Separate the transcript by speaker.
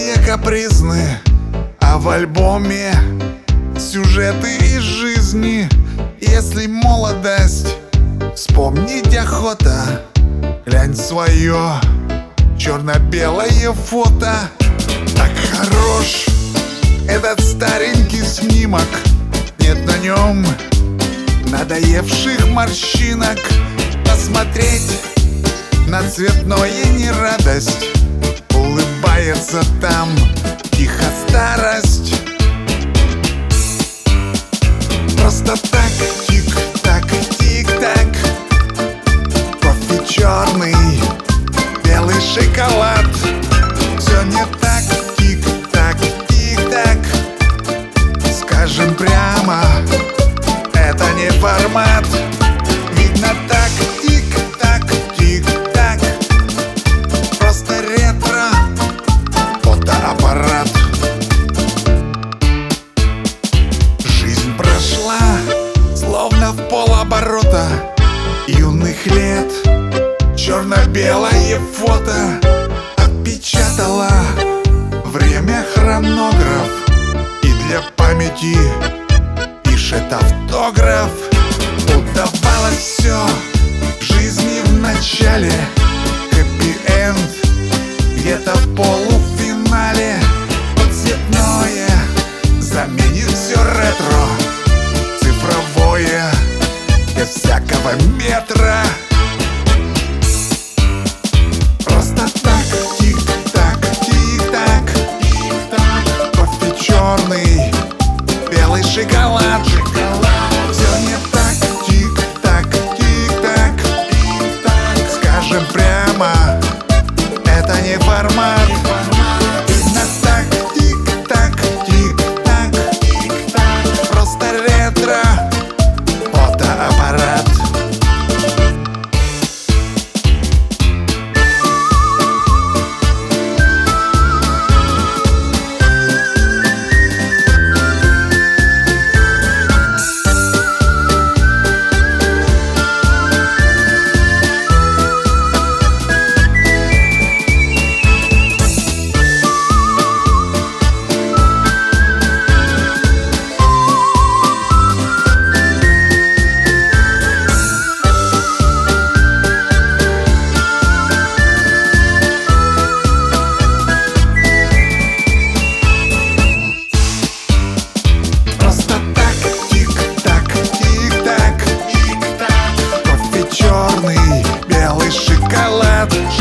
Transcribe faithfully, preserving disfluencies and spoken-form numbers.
Speaker 1: Молодые капризны, а в альбоме сюжеты из жизни. Если молодость вспомнить охота, глянь свое черно-белое фото. Так хорош этот старенький снимок, нет на нем надоевших морщинок. Посмотреть на цветное не радость, улыбается там тихо старость. Просто так, тик-так, тик-так, кофе черный, белый шоколад. Все не так, тик-так, тик-так, скажем прямо, это не формат. Видно так, тик-так, тик-так, просто ретро, фотоаппарат. Жизнь прошла, словно в полоборота юных лет. Черно-белое фото отпечатала время хронограф, и для памяти пишет автограф. Удавалось все в жизни в начале, хэппи-энд где-то в полуфинале. Подцветное заменит все ретро, цифровое без всякого метра. Просто так, тик-так, тик-так, тик-так, кофе черный, белый шоколад. Все не так, тик-так, тик-так, тик-так, скажем прямо, это не формат. Видно так, тик-так, тик-так, тик-так, просто ретро, фотоаппарат. Белый шоколад.